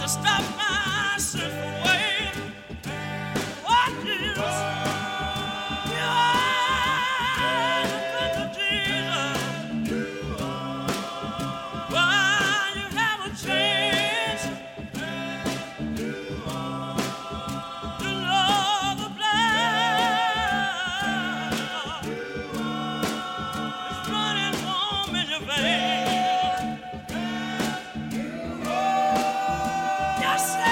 stop my sinful way. Oh, Jesus, you are the Prince of Jesus. Why you haven't changed to know the blood is running warm in your veins. Yes, sir.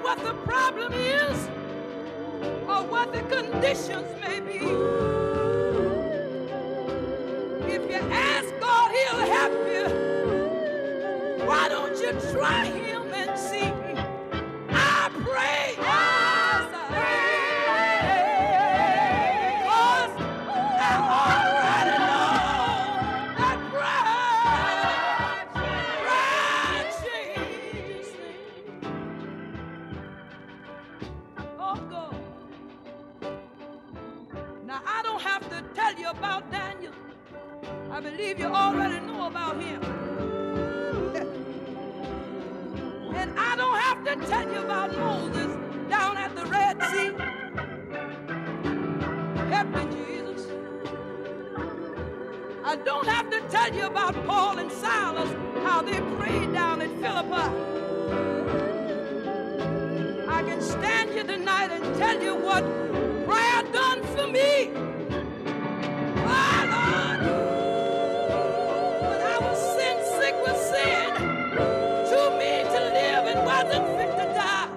what the problem is or what the conditions may be. If you ask God, he'll help you. Why don't you try him and see? I pray. Yes, I pray. Because I already know that prayer changes things. Oh, God. Now, I don't have to tell you about Daniel. I believe you already know about him. And I don't have to tell you about Moses down at the Red Sea. Help me, Jesus. I don't have to tell you about Paul and Silas, how they prayed down at Philippi. I can stand here tonight and tell you what prayer done for me. Oh, Lord. When I was sin sick with sin, too mean to live and wasn't fit to die.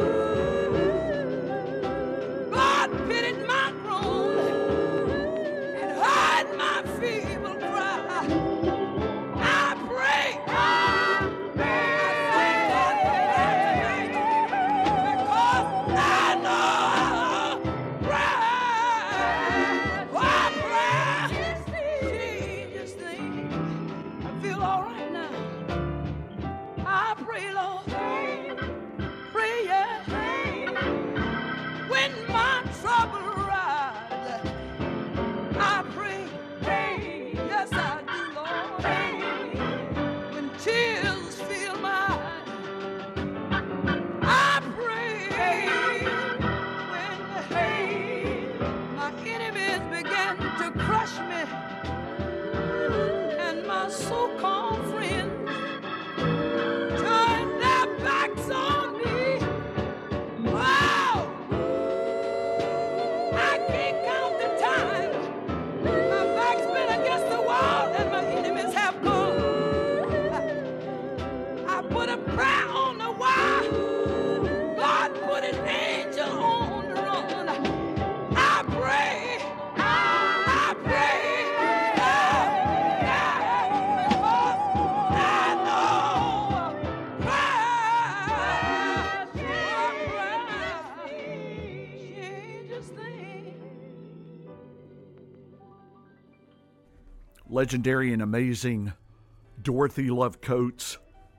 God pitied my groan and heard my feeble cry. I pray. I thank God for that tonight, because I know prayer changes things. I feel all right now. I pray, Lord, pray, yeah. When my trouble rises, I pray, yes I do, Lord. When tears fill my eyes, I pray. When my enemies begin to crush me, and my so-called friends turn their backs on me. Wow! I can't count the time my back's been against the wall and my enemies have come. I put a prayer on the wire. God put an angel on the run. I pray. I pray. Legendary and amazing Dorothy Love Coates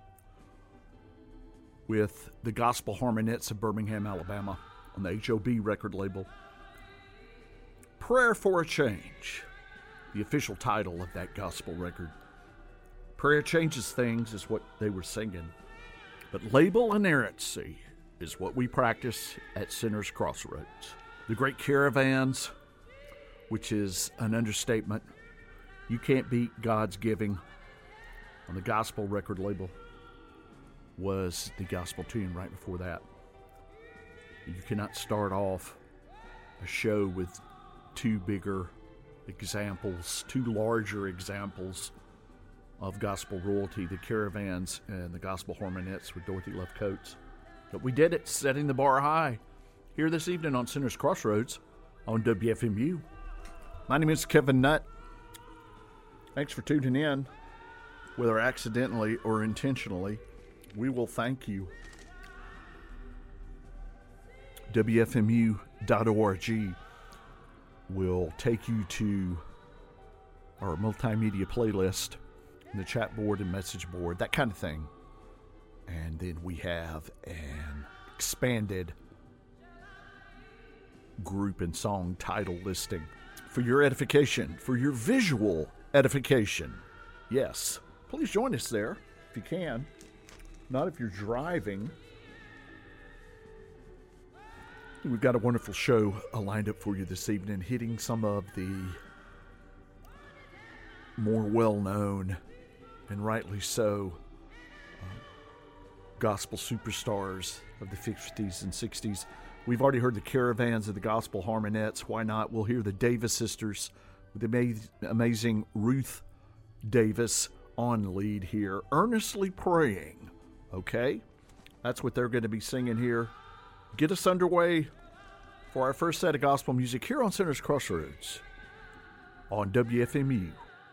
with the Gospel Harmonettes of Birmingham, Alabama on the HOB record label. Prayer for a Change, the official title of that gospel record. Prayer changes things is what they were singing. But label inerrancy is what we practice at Sinners Crossroads. The Great Caravans, which is an understatement. You Can't Beat God's Giving on the gospel record label was the gospel tune right before that. You cannot start off a show with two bigger examples, two larger examples of gospel royalty, the Caravans and the Gospel Harmonettes with Dorothy Love Coates. But we did it, setting the bar high, here this evening on Sinners Crossroads on WFMU. My name is Kevin Nutt. Thanks for tuning in, whether accidentally or intentionally. We will thank you. WFMU.org will take you to our multimedia playlist, the chat board and message board, that kind of thing. And then we have an expanded group and song title listing for your edification, for your visual edification. Yes, please join us there if you can. Not if you're driving. We've got a wonderful show lined up for you this evening, hitting some of the more well-known, and rightly so, gospel superstars of the 50s and 60s. We've already heard the Caravans of the Gospel Harmonettes. Why not? We'll hear the Davis sisters with the amazing Ruth Davis on lead here, earnestly praying. Okay? That's what they're going to be singing here get us underway for our first set of gospel music here on Sinner's Crossroads on WFMU.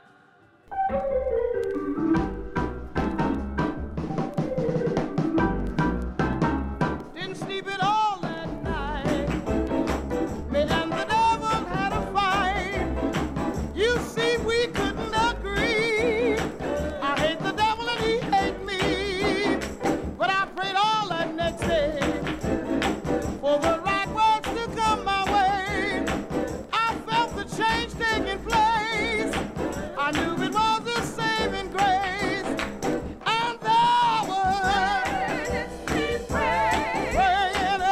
Didn't sleep at all that night. Me and the devil had a fight. You see, we couldn't agree. I hate the devil and he hate me. But I prayed all that next day for the right words to come my way. I felt the change taking place. I knew it was a saving grace. And there was praying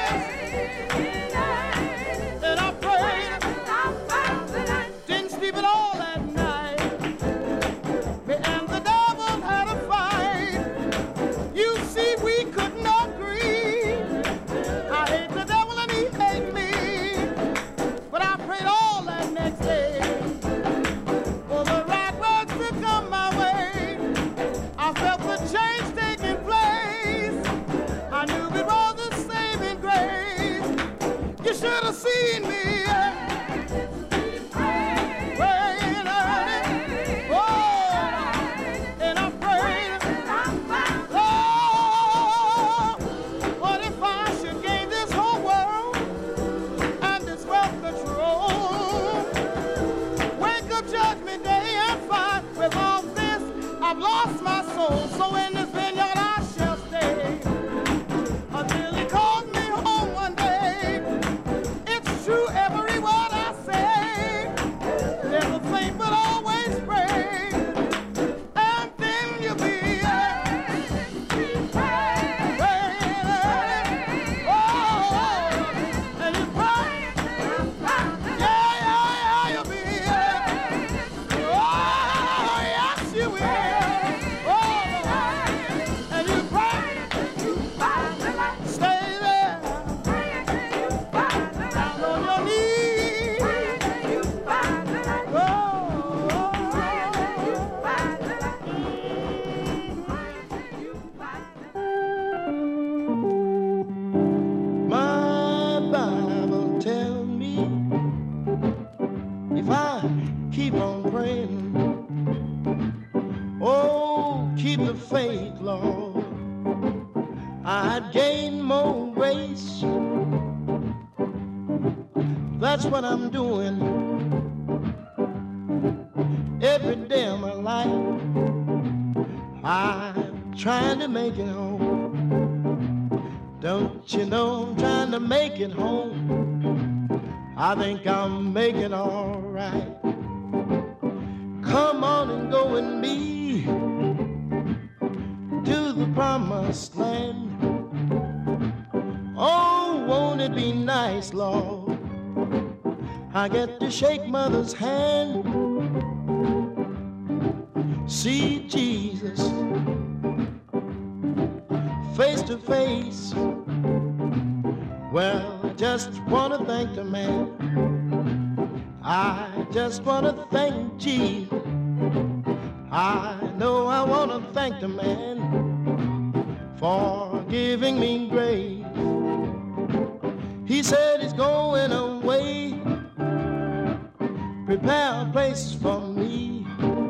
and I prayed. Didn't sleep at all that night. Me and the devil had a fight. You see, we couldn't agree. I hate the devil and he hate me. But I prayed all that next day for the right words to come my way. I felt the change taking place. I knew it was a saving grace. You should have seen me. Praying, and I prayed. Oh, what if I should gain this whole world and this wealth control? Wake up judgment day and find with all this I've lost my soul. So in this vineyard I shall stay until he calls me home one day. It's true every word I say. Never faint but always pray. And then you'll be and you pray. Yeah, you'll be yes, you will. And you pray. Stay there. Down on your knees. My Bible tells me if I keep on praying, oh, keep the faith, Lord, I'd gain more grace. That's what I'm doing every day of my life. I'm trying to make it home. Don't you know I'm trying to make it home? I think I'm making all right. Come on and go with me to the promised land. Oh, won't it be nice, Lord? I get to shake mother's hand, see Jesus face to face. Well, I just want to thank the man. I just want to thank Jesus. I know I want to thank the man for giving me grace. He said he's going away, prepare a place for me.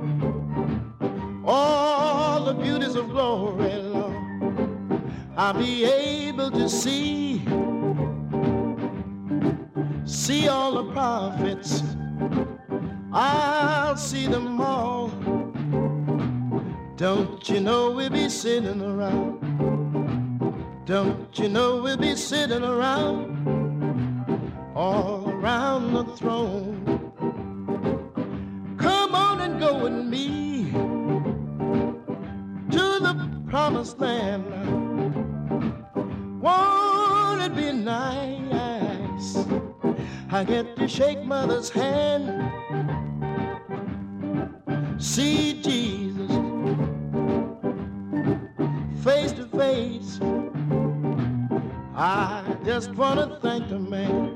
All the beauties of glory, Lord, I'll be able to see all the prophets. I'll see them all. Don't you know we'll be sitting around? Don't you know we'll be sitting around, all around the throne? Come on and go with me to the promised land. Won't it be nice? I get to shake mother's hand, see Jesus face to face. I just want to thank the man.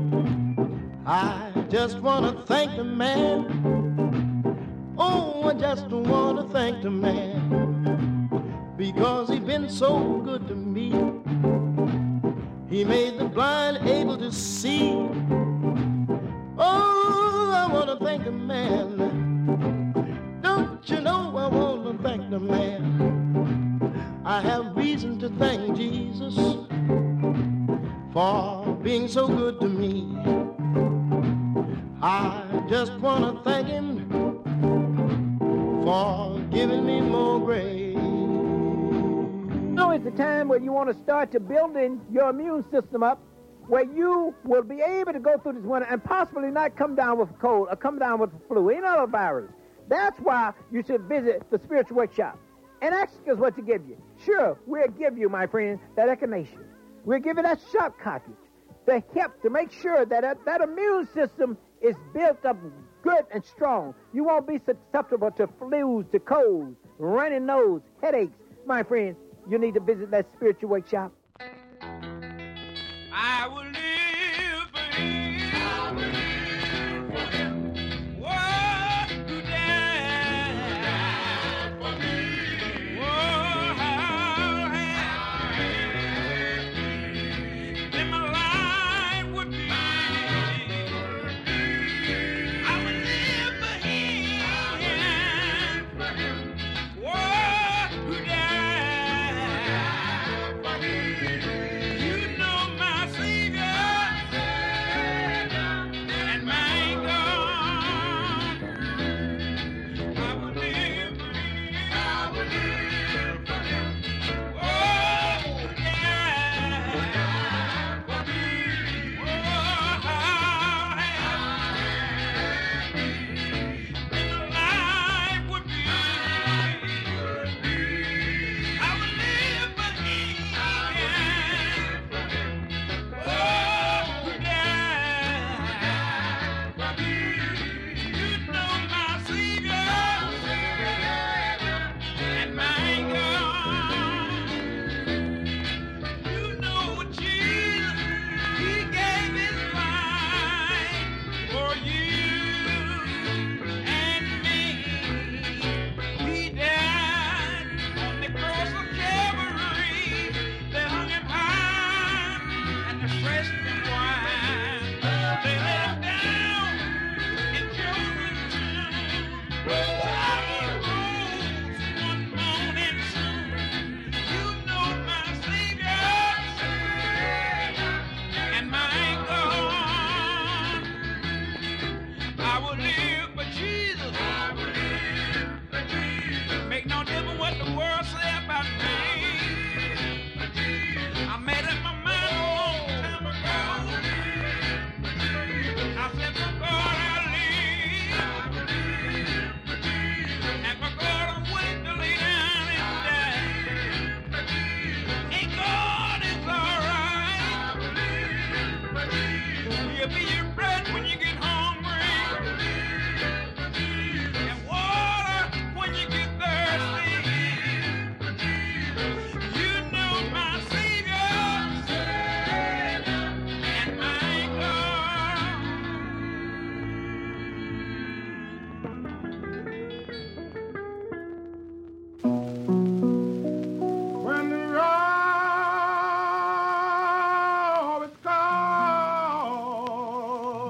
I just want to thank the man. Oh, I just want to thank the man, because he's been so good to me. He made the blind able to see. Oh, I want to thank the man. Don't you know I want to thank the man. I have reason to thank Jesus for being so good to me. I just want to thank him for giving me more grace. Now is the time where you want to start to building your immune system up, where you will be able to go through this winter and possibly not come down with a cold or come down with a flu, any other virus. That's why you should visit the Spiritual Workshop and ask us what to give you. Sure, we'll give you, my friend, that echinacea. We'll give you that sharp cartridge to help to make sure that that immune system is built up good and strong. You won't be susceptible to flus, to colds, runny nose, headaches. My friend, you need to visit that Spiritual Workshop. I will live for him. I will live for him. What you died for me. Oh, how happy then my life would be. I will live for him. What you died for me. You know my Savior and my God. I will live for him. I will live for him. Oh, yeah. For me. Oh, how happy then my life would be. I will live for him. Oh, yeah. You know my Savior and my God. You know Jesus, he gave his life for you and me. He died on the cross of Calvary. They hung him high and they stretched him wide. They let him down in Joseph's tomb. So he rose one morning soon. You know my Savior and my God. I will live for Jesus. I will live for Jesus. Make no difference what the world say about me. I made up my mind a long time ago. I said, for God I live. And for God I'm willing to lay down and die. And God is alright. He'll be your bread when you get hungry. And water when you get thirsty. You know my Savior and my God. When the roar is called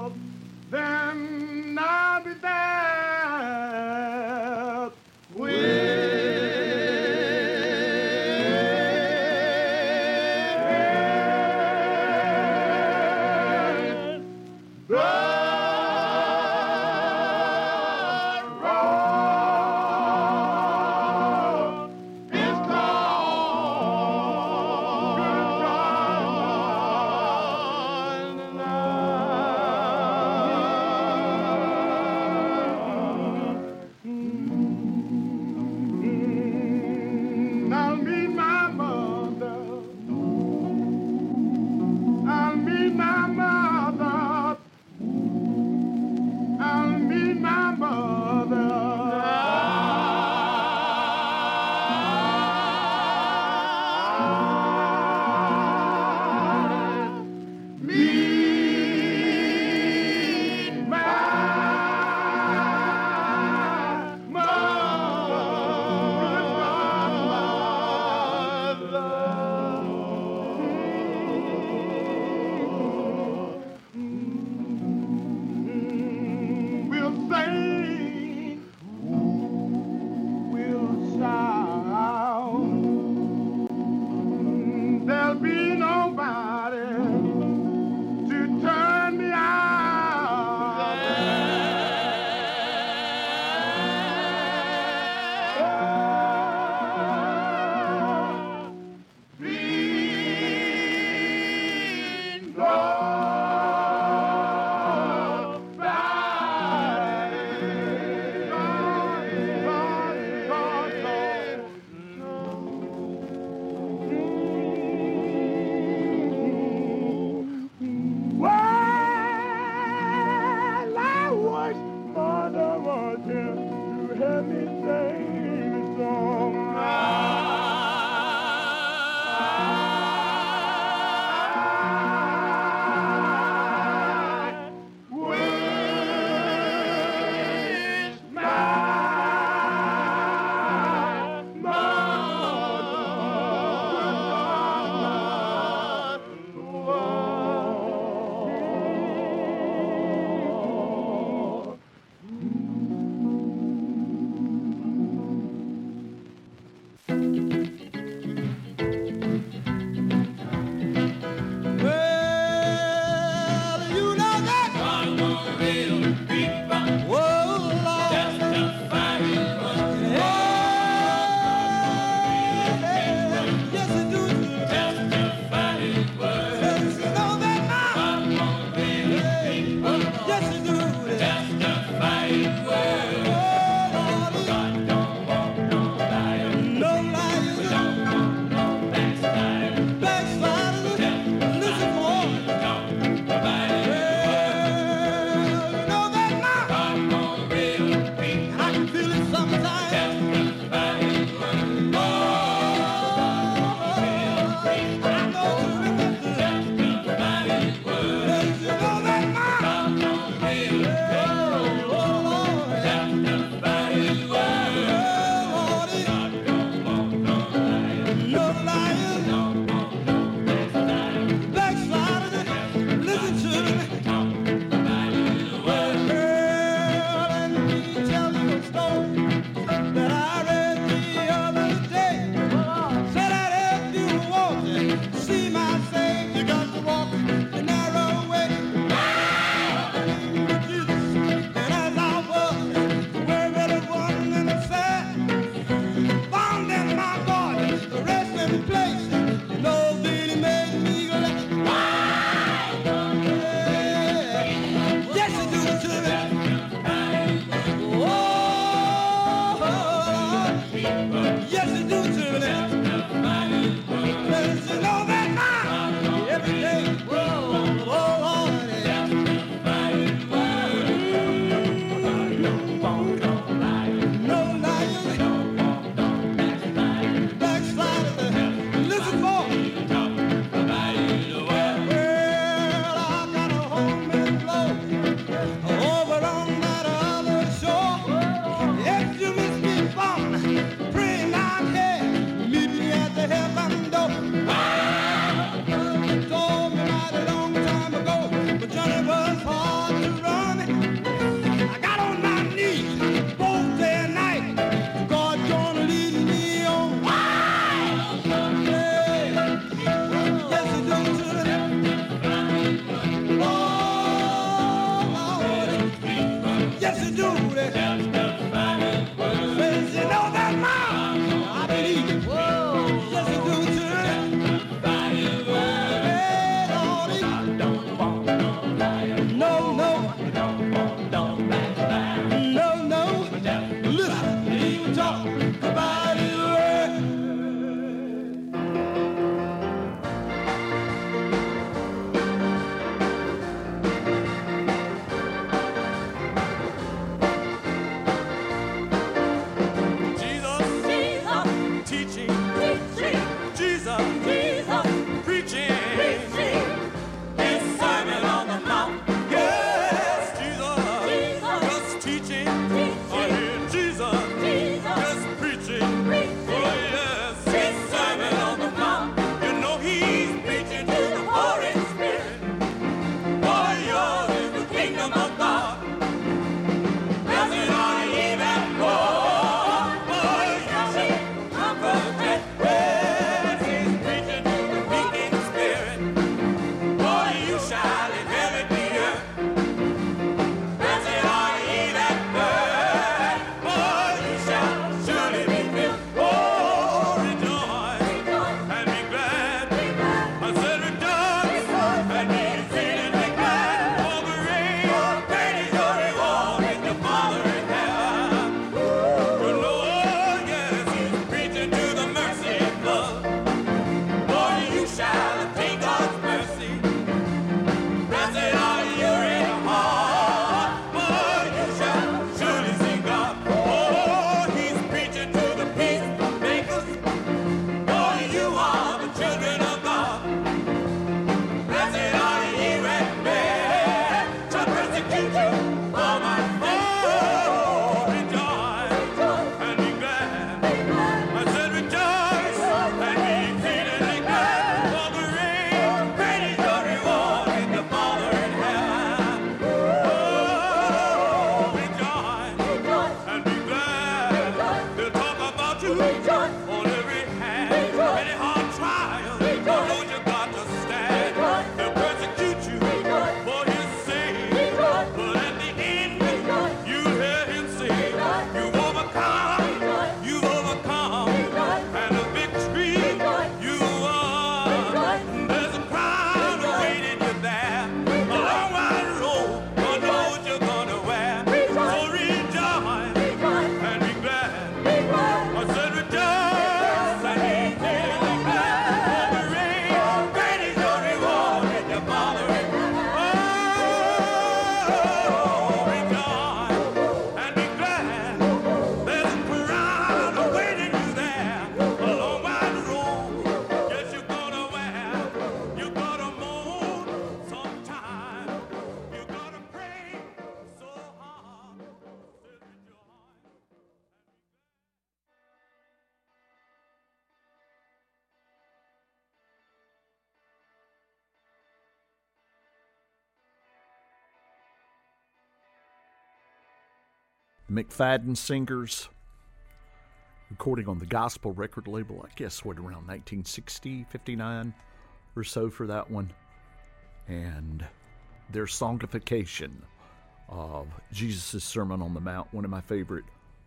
McFadden Singers, recording on the Gospel record label, I guess, around 1960, 59 or so for that one. And their songification of Jesus' Sermon on the Mount, one of my favorite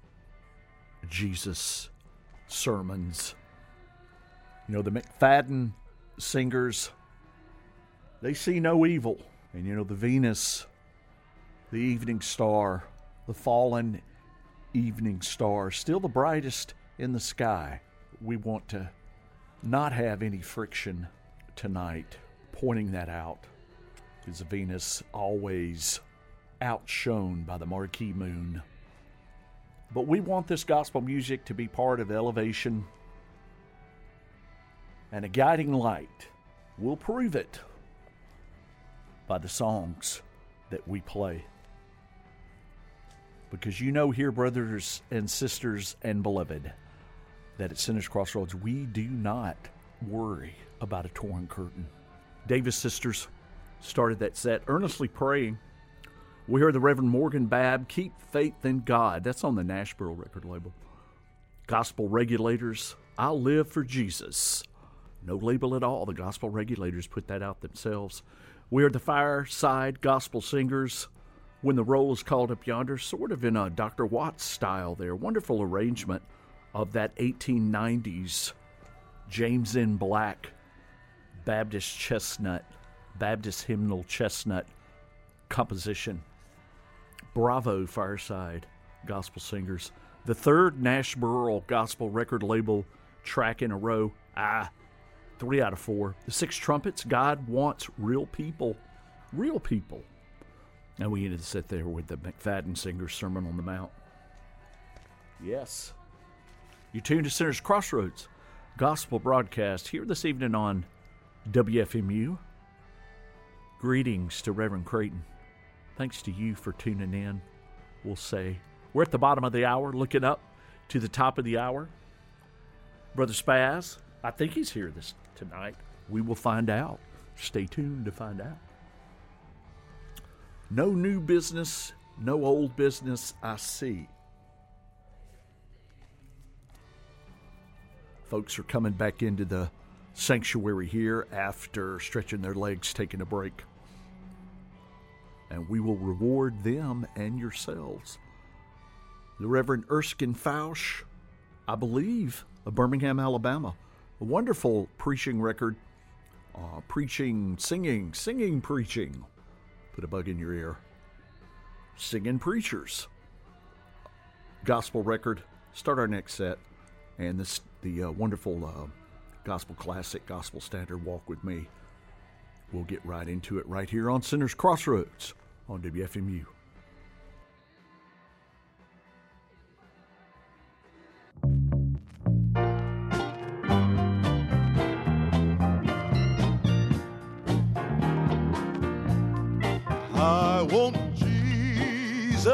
Jesus sermons. You know, the McFadden Singers, they see no evil. And you know, the Venus, the evening star, the fallen evening star, still the brightest in the sky. We want to not have any friction tonight, pointing that out, is Venus always outshone by the marquee moon. But we want this gospel music to be part of elevation and a guiding light. We'll prove it by the songs that we play. Because you know here, brothers and sisters and beloved, that at Sinner's Crossroads we do not worry about a torn curtain. Davis Sisters started that set earnestly praying. We heard the Reverend Morgan Babb, Keep Faith in God. That's on the Nashville record label. Gospel Regulators, I'll Live for Jesus. No label at all. The Gospel Regulators put that out themselves. We heard the Fireside Gospel Singers, When the Roll is Called Up Yonder, sort of in a Dr. Watts style there. Wonderful arrangement of that 1890s James N. Black Baptist hymnal chestnut composition. Bravo, Fireside Gospel Singers. The third Nashville Gospel record label track in a row. 3 out of 4. The Six Trumpets, God Wants Real People. Real people. And we ended to sit there with the McFadden Singers Sermon on the Mount. Yes. You tuned to Sinner's Crossroads Gospel broadcast here this evening on WFMU. Greetings to Reverend Creighton. Thanks to you for tuning in. We'll say we're at the bottom of the hour, looking up to the top of the hour. Brother Spaz, I think he's here tonight. We will find out. Stay tuned to find out. No new business, no old business, I see. Folks are coming back into the sanctuary here after stretching their legs, taking a break. And we will reward them and yourselves. The Reverend Erskine Fausch, I believe, of Birmingham, Alabama. A wonderful preaching record. Singing, preaching. Put a bug in your ear. Singing preachers. Gospel record. Start our next set. And the wonderful gospel classic, gospel standard, Walk With Me. We'll get right into it right here on Sinner's Crossroads on WFMU. I want Jesus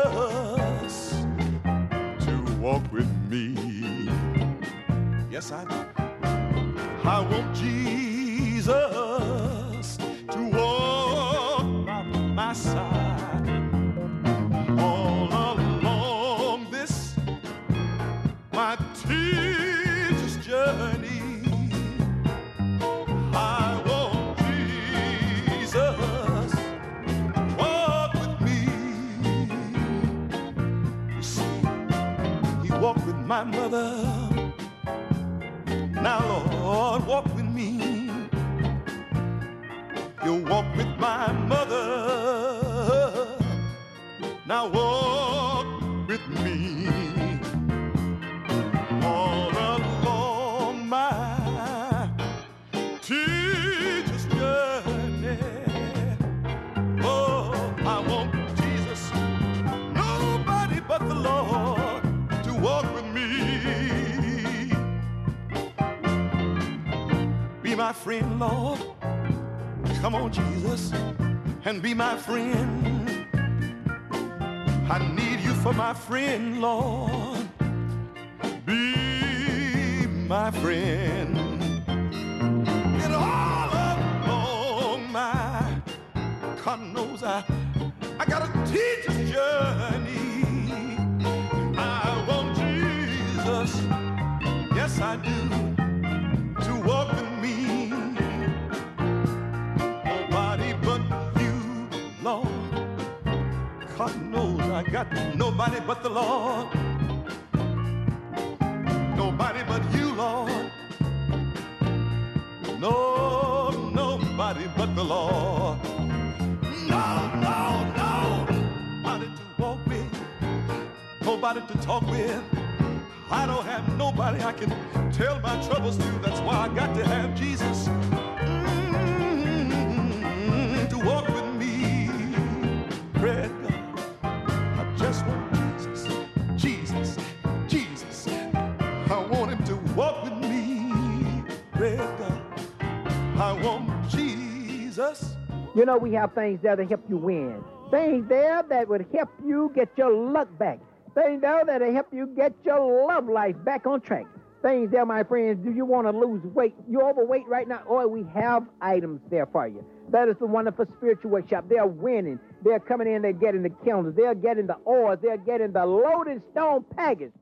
to walk with me. Yes, I do. I want Jesus to walk by my side all along this my tedious journey. I want Jesus to walk with me. You see, he walked with my mother. Now, Lord, walk with me. You walk with my mother. Now walk with me. All along my tedious journey. Oh, I want Jesus, nobody but the Lord, to walk with me. Be my friend, Lord. Come on, Jesus, and be my friend. I need you for my friend, Lord. Be my friend. And all along my, God knows I got a teacher's journey. yes I do, to walk with me. Nobody but you, Lord. God knows I got nobody but the Lord. Nobody but you, Lord. No, nobody but the Lord. No, no, no. Nobody to walk with, nobody to talk with. I don't have nobody I can tell my troubles to. That's why I got to have Jesus to walk with me. Pray God, I just want Jesus, Jesus, Jesus. I want him to walk with me. Pray God, I want Jesus. You know, we have things there to help you win. Things there that would help you get your luck back. Things there that will help you get your love life back on track. Things there, my friends, do you want to lose weight? You're overweight right now? Oh, we have items there for you. That is the wonderful spiritual workshop. They're winning. They're coming in, they're getting the calendars, they're getting the oils, they're getting the loaded stone package.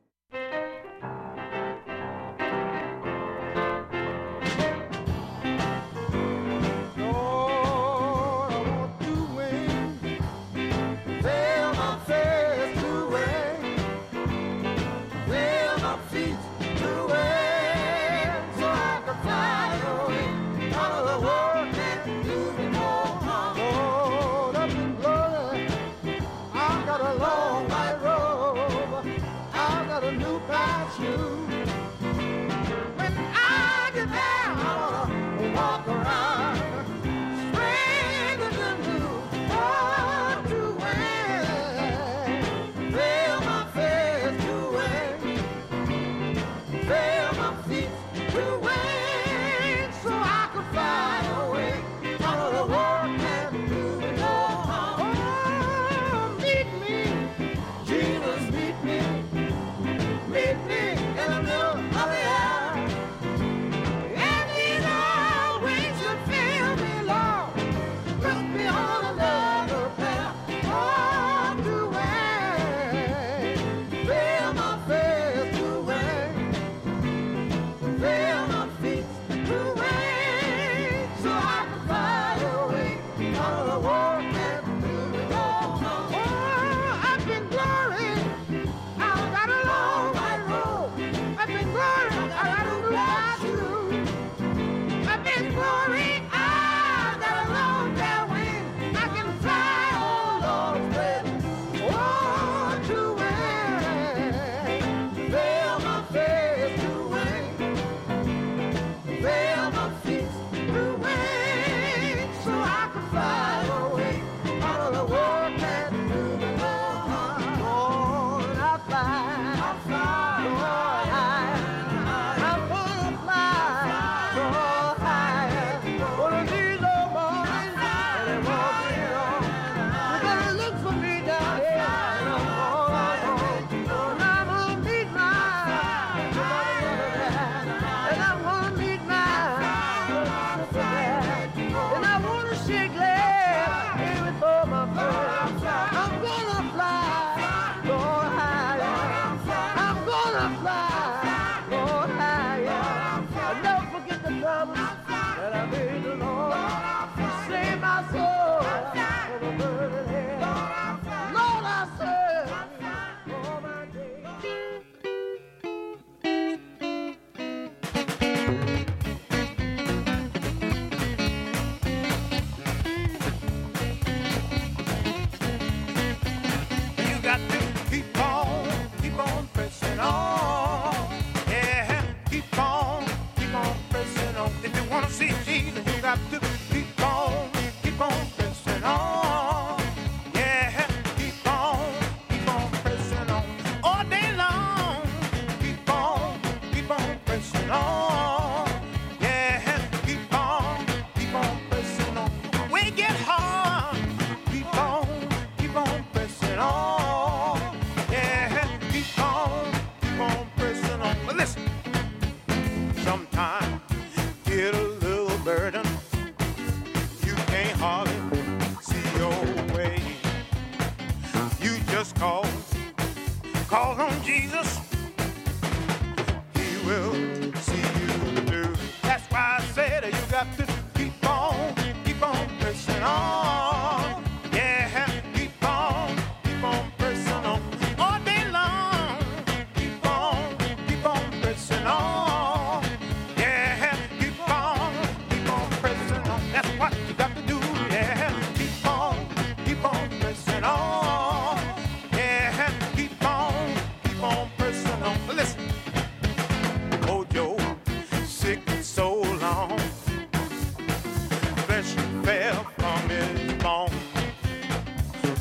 Call on Jesus, he will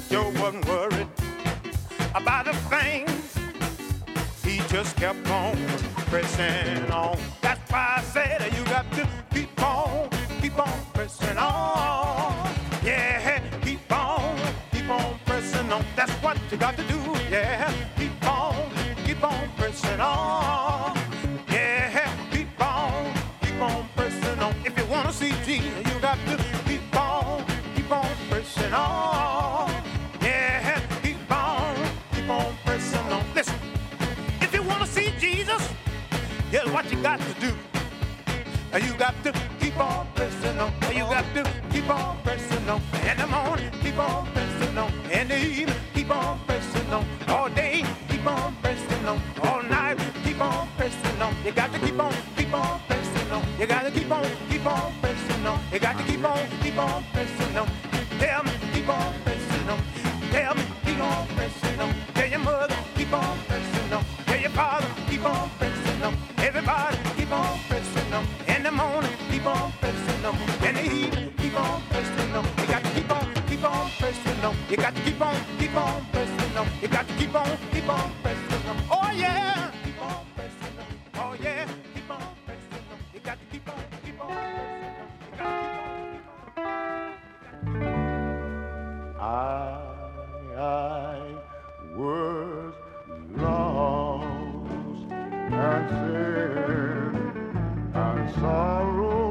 sure wasn't worried about a thing. He just kept on pressing on. That's why I said you got to keep on pressing on. Yeah, keep on pressing on. That's what you got to do. Yeah, keep on pressing on. Yeah, keep on pressing on. If you wanna see Jesus, you got to keep on pressing on. Yeah, keep on pressing on. Listen, if you wanna see Jesus, here's what you got to do. You got to keep on pressing on. You got to keep on pressing on. In the morning, keep on pressing on. In the evening, keep on pressing on. All day, keep on pressing on. All night, keep on pressing on. You got to keep on pressing on. You got to keep on pressing on. You got to keep on pressing on. Tell me, keep on pressing on. Tell me, keep on pressing on. Tell your mother, keep on pressing on. Tell your father, keep on pressing on. Everybody, keep on pressing on. In the morning, keep on pressing on. In the evening, keep on pressing on. You got to keep on pressing on. You got to keep on pressing on. You got to keep on pressing on. Oh yeah, keep on pressing on. Oh yeah, keep on pressing on. You got to keep on pressing on. You got to keep on. I was lost and sin and sorrow.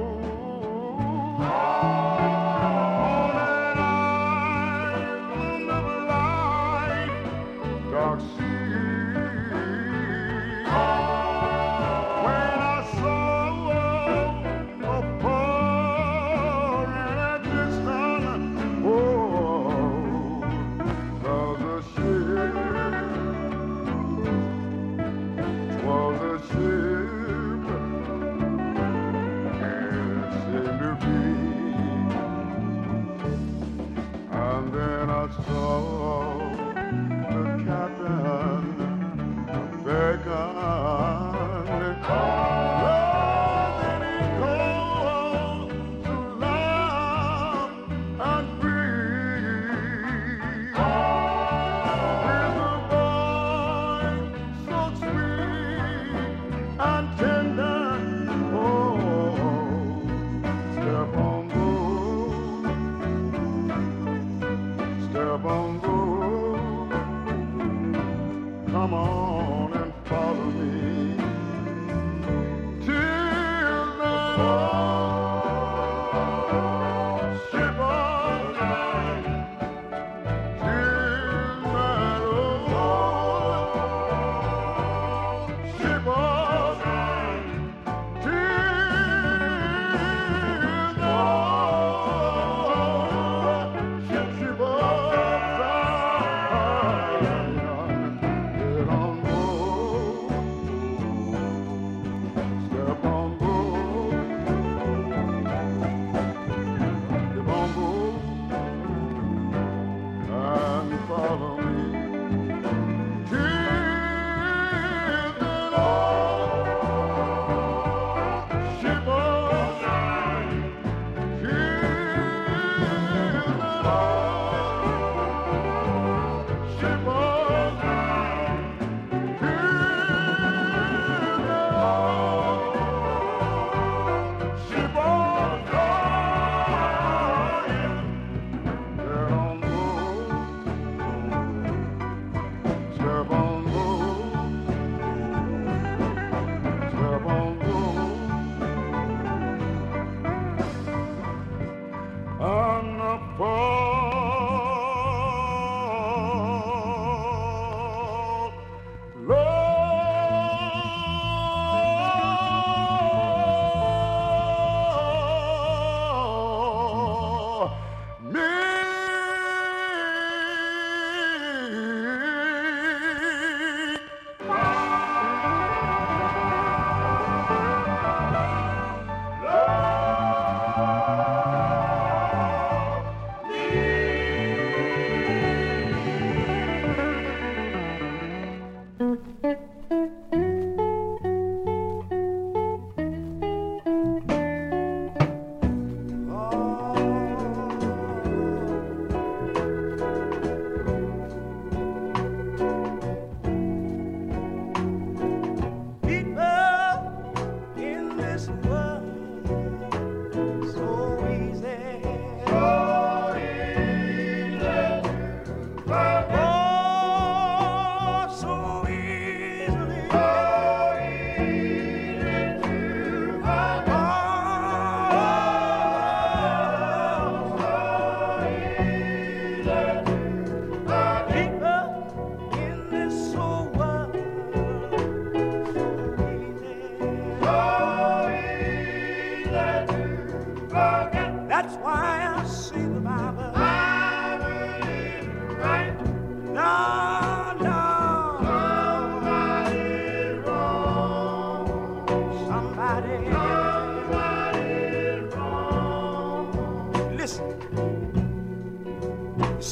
Dark sea. When I saw a pouring at this time, was a ship, 'twas a ship, it seemed to be, and then I saw the captain beckoning. Then he called to loud and free. With a voice so sweet and tender, step on board, step on board. Come on and follow me till that old ship of mine, till that old ship of mine, till that old ship of mine.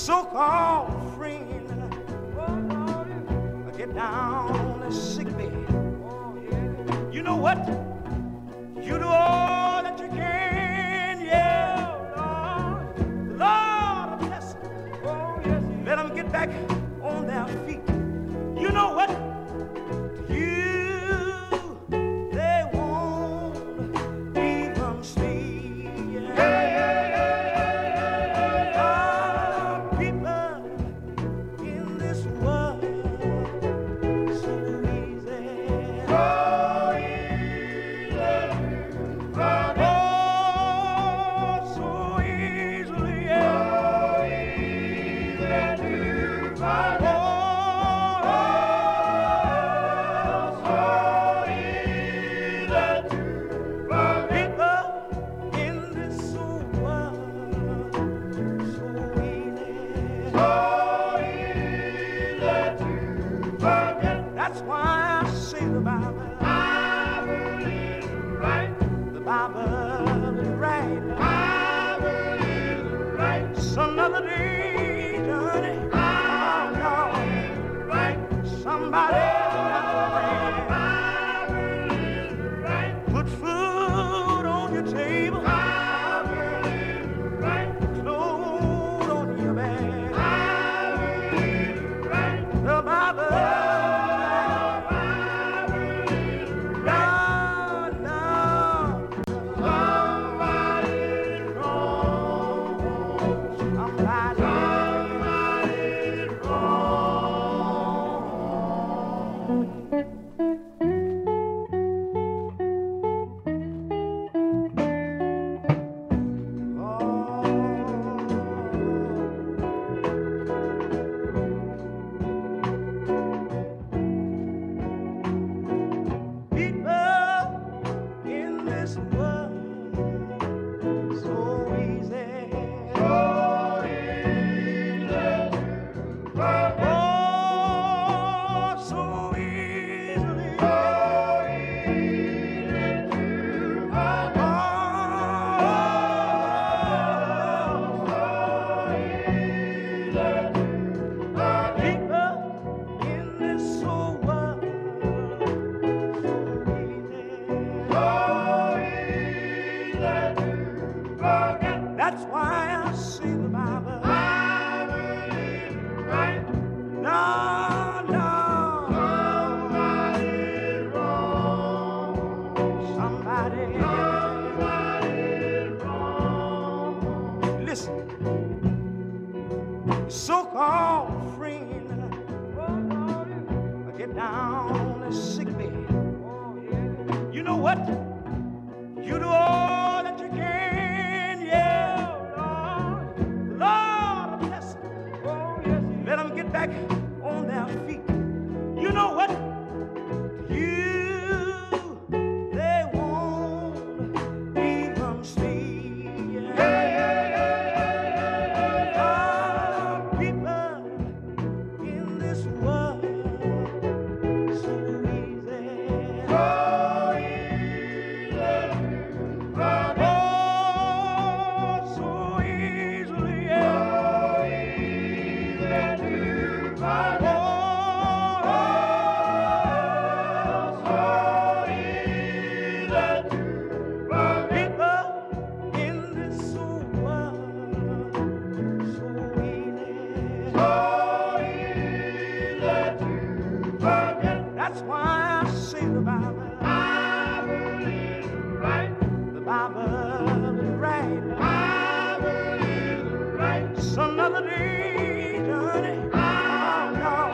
so-called friend get down on the sick bed. You know what? You do all that you can, yeah, Lord. Lord bless them. Let them get back on their feet. You know what? They won't even see. People in this world so easy. Oh, so easily, yeah. That's why I say the Bible. Is right. The Bible is right. The Bible is right. Some other day, Johnny. Oh, no. Right. Somebody is right. Put food on your table. Bible is right. Clothes on your back. Bible is right. The Bible. That's why I say the Bible. Bible is right. No, no. Somebody is wrong. Somebody is wrong. Listen. So-called friend get down on the sick bed. You know what? You do all that you can, yeah, Lord. Lord bless them. Let them get back on their feet. You know what? They won't even see. People in this world so easy. So easily, yeah. People in this world so easy. That's why I say the Bible. Bible is right. The Bible is right. The Bible is right. Some other day, Johnny. Oh, no.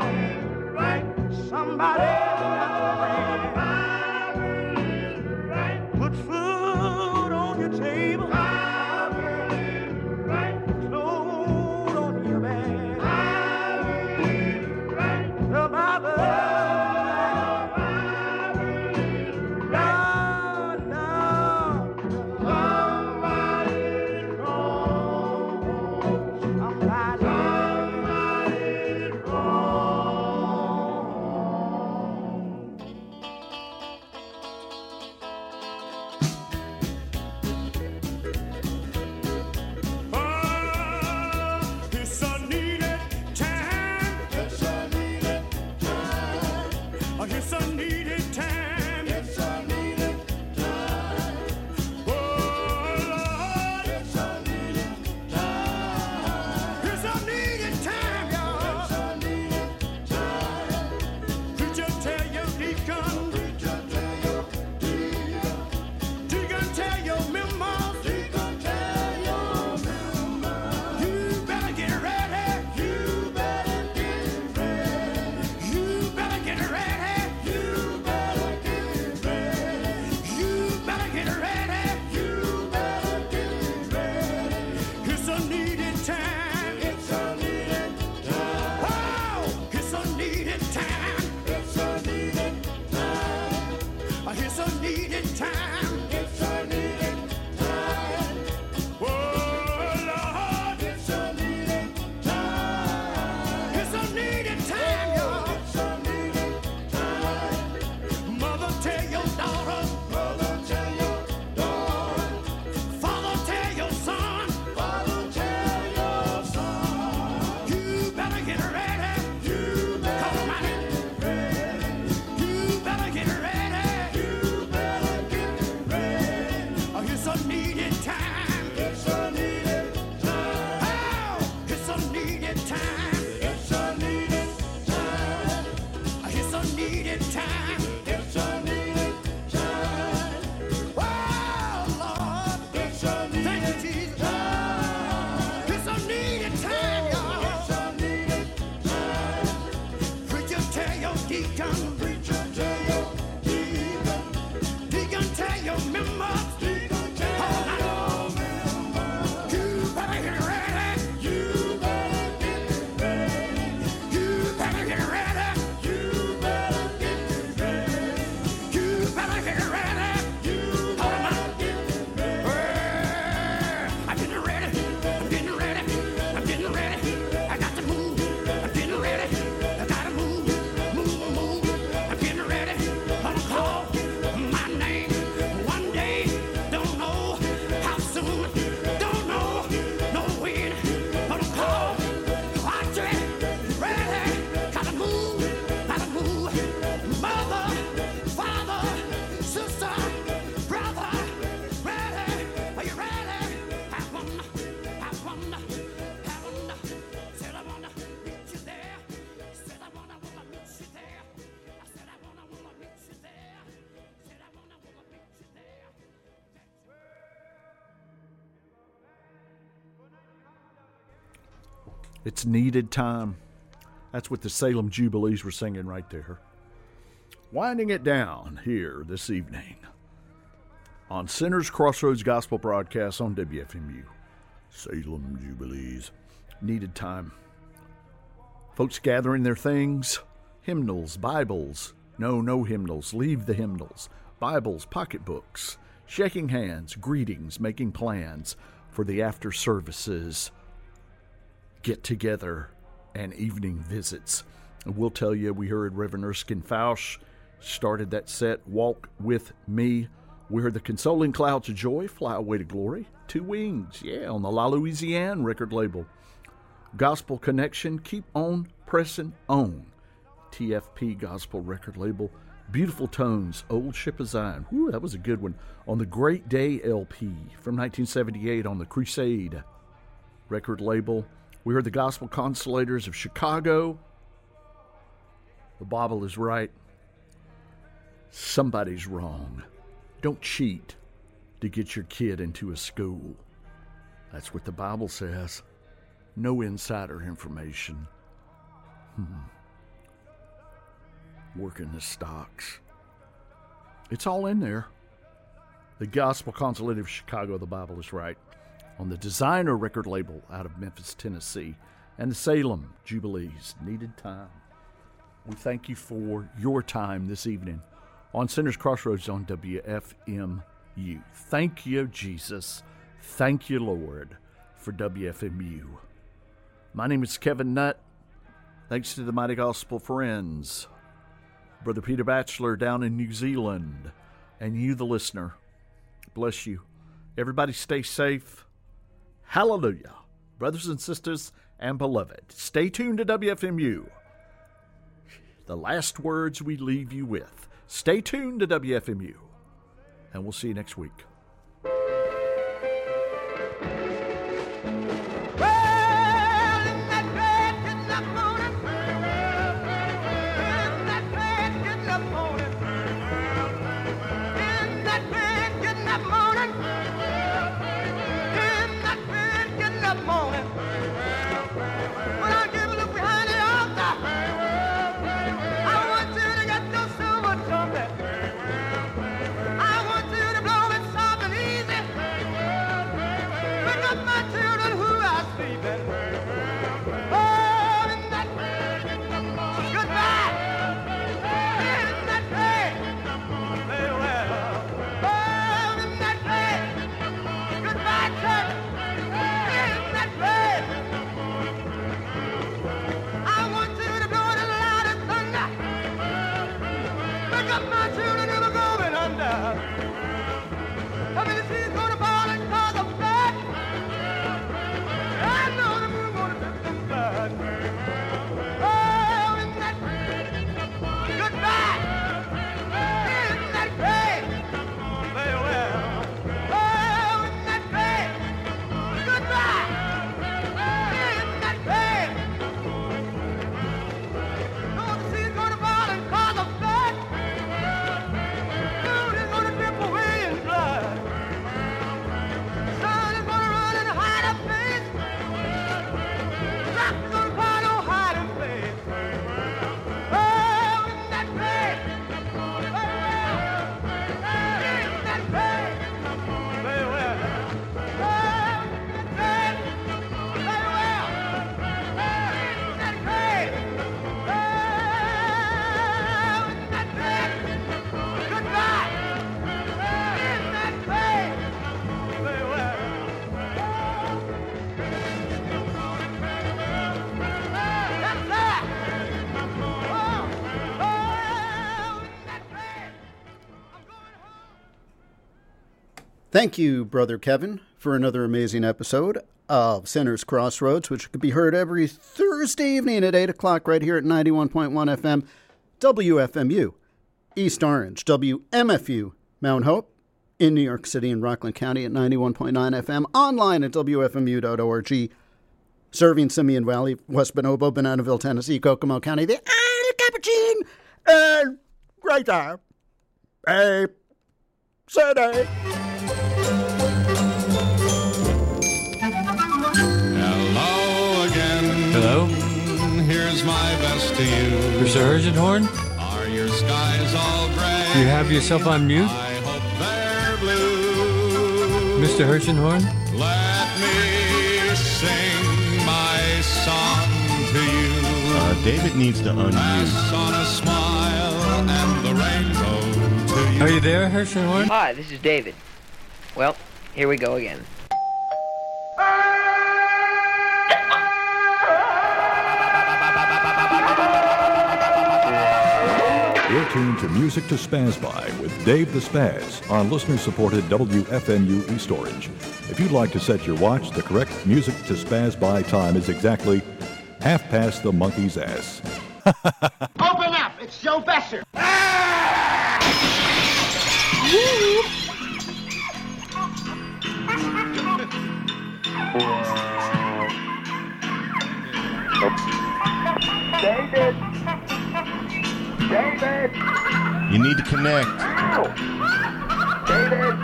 It's needed time. That's what the Salem Jubilees were singing right there. Winding it down here this evening on Sinners Crossroads Gospel Broadcast on WFMU. Salem Jubilees. Needed time. Folks gathering their things. Hymnals, Bibles. No hymnals. Leave the hymnals. Bibles, pocketbooks. Shaking hands, greetings, making plans for the after services, get together, and evening visits. And we'll tell you, we heard Reverend Erskine Fausch started that set, Walk With Me. We heard the Consoling Clouds of Joy, Fly Away to Glory, Two Wings, on the La Louisiane record label. Gospel Connection, Keep On Pressing On, TFP Gospel record label. Beautiful Tones, Old Ship of Zion. Whew, that was a good one. On the Great Day LP from 1978 on the Crusade record label. We heard the Gospel Consolators of Chicago. The Bible is right. Somebody's wrong. Don't cheat to get your kid into a school. That's what the Bible says. No insider information. Working the stocks. It's all in there. The Gospel Consolate of Chicago, the Bible is right. On the Designer record label out of Memphis, Tennessee. And the Salem Jubilees, Needed Time. We thank you for your time this evening on Sinners Crossroads on WFMU. Thank you, Jesus. Thank you, Lord, for WFMU. My name is Kevin Nutt. Thanks to the Mighty Gospel Friends. Brother Peter Batchelor down in New Zealand. And you, the listener. Bless you. Everybody stay safe. Hallelujah. Brothers and sisters and beloved, stay tuned to WFMU. The last words we leave you with. Stay tuned to WFMU. And we'll see you next week. Thank you, Brother Kevin, for another amazing episode of Sinners Crossroads, which can be heard every Thursday evening at 8 o'clock right here at 91.1 FM, WFMU, East Orange, WMFU, Mount Hope, in New York City and Rockland County at 91.9 FM, online at WFMU.org, serving Simeon Valley, West Bonobo, Bananaville, Tennessee, Kokomo County, the Isle of Capuchin, and right there, a city. Hello again. here's my best to you. Mr. Hershenhorn? Are your skies all gray? Do you have yourself on mute? I hope they're blue. Mr. Hershenhorn? Let me sing my song to you. David needs to unmute. Pass on a smile and the rainbow to you. Are you there, Hershenhorn? Hi, this is David. Well, here we go again. You're tuned to Music to Spaz By with Dave the Spaz on listener-supported WFMU East Orange. If you'd like to set your watch, the correct Music to Spaz By time is exactly 1/2 the monkey's ass. Open up! It's Joe Besser! David! David! You need to connect. David!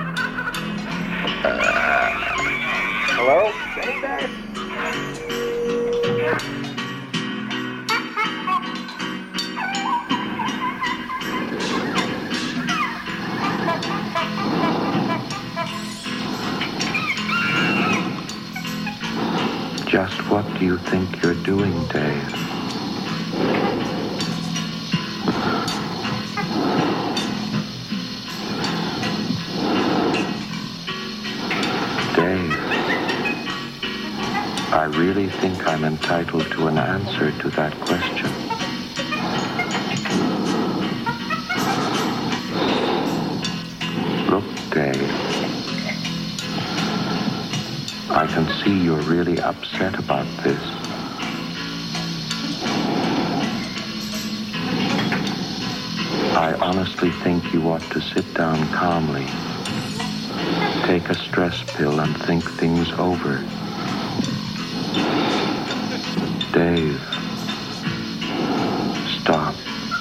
Hello? David! Just what do you think you're doing, Dave? Dave, I really think I'm entitled to an answer to that question. Look, Dave, I can see you're really upset about this. I honestly think you ought to sit down calmly, take a stress pill, and think things over. Dave, stop.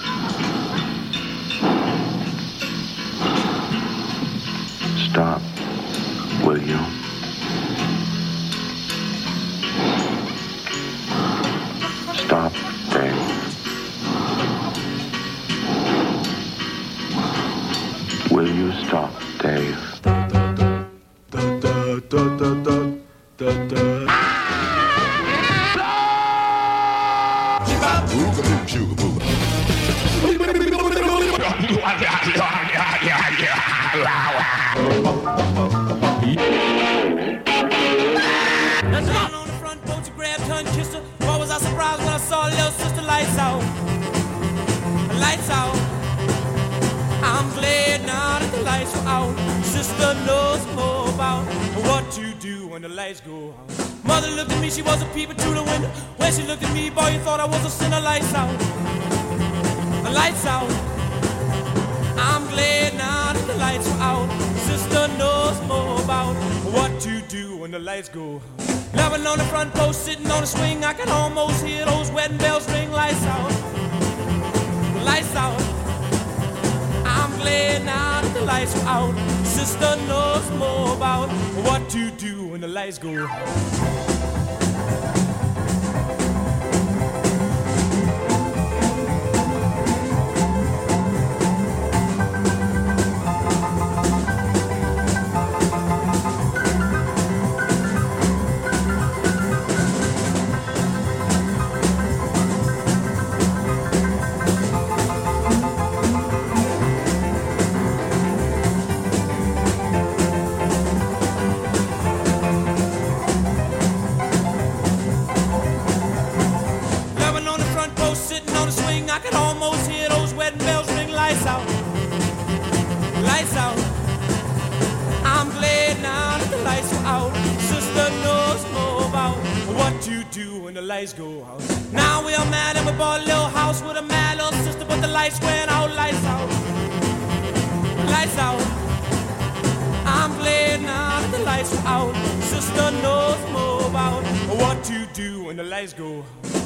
Stop, will you? Stop, Dave. Will you stop, Dave? That's all on the front porch, you grabbed her and kissed her. Why was I surprised when I saw little sister lights out? Lights out. I'm glad now that the lights are out. Sister knows more about what to do when the lights go out. Mother looked at me, she wasn't peeping through the window. When she looked at me, boy, you thought I was a sinner. Lights out. Lights out. I'm glad now that the lights are out. Sister knows more about what to do when the lights go out. Loving on the front post, sitting on the swing, I can almost hear those wedding bells ring. Lights out. Lights out. I'm glad now that the lights are out. Sister knows more about what to do when the lights go out. I can almost hear those wedding bells ring. Lights out. Lights out. I'm glad now that the lights are out. Sister knows more about what to do when the lights go out. Now we are mad and we bought a little house with a mad little sister, but the lights went out. Lights out. Lights out. I'm glad now that the lights are out. Sister knows more about what to do when the lights go out.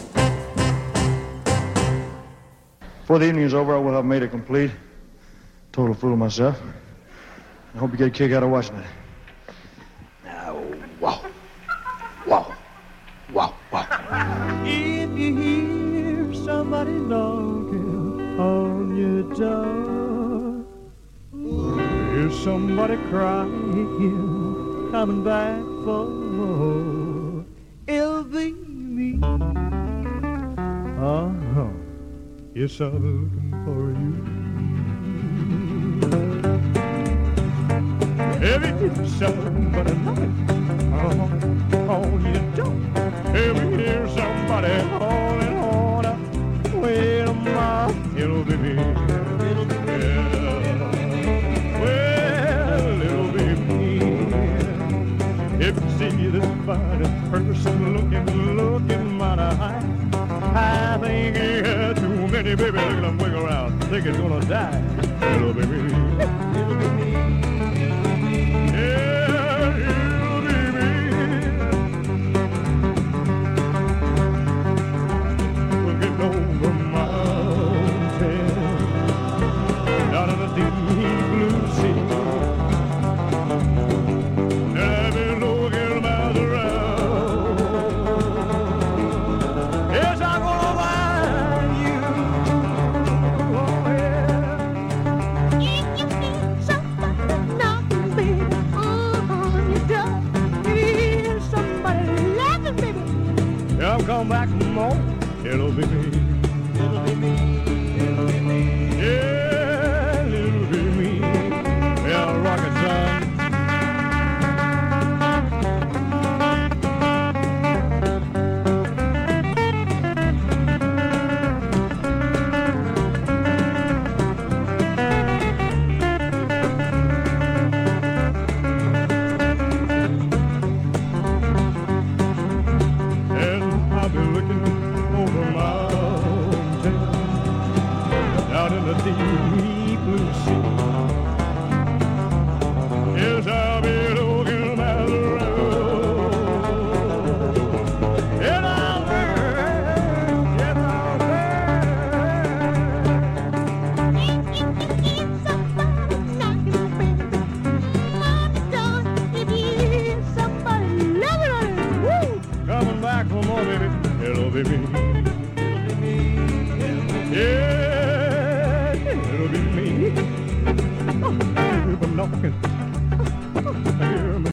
Before the evening is over, I will have made it complete. Total fool of myself. I hope you get a kick out of watching it. Wow. Wow. Wow. Wow. If you hear somebody knocking on your door. Hear somebody crying, coming back for more. It'll be me. Yes, I'm looking for you. Every hear somebody knocking on your door. Every hear somebody calling on. Wait a minute, it'll be me. It'll be me. Well, it'll be me. If you see this fine person looking mighty high, I think he had too many, baby. Look at him wiggle around. Think he's gonna die. It'll be me. It'll be me. Yeah, it'll be me. Looking over mountain, down in the deep blue sea. And I've been looking miles around. Yes, I'm gonna find you. Oh, yeah. If you feel somebody knocking, baby, on your door. If you hear somebody laughing, baby, yeah, I'm coming back home. It'll be me. It'll be me. It'll be me. Yeah, it'll be me. Yeah, rocket son. And I'll be looking over mountains, out in the deep blue sea. Yes, I'll be looking at the road. And I'll learn, yes, I'll learn. If you hear somebody knocking, baby, on the door. If you hear somebody loving on it, woo, coming back for more, baby, it'll be me. Yeah, it'll be me. Oh, people knocking.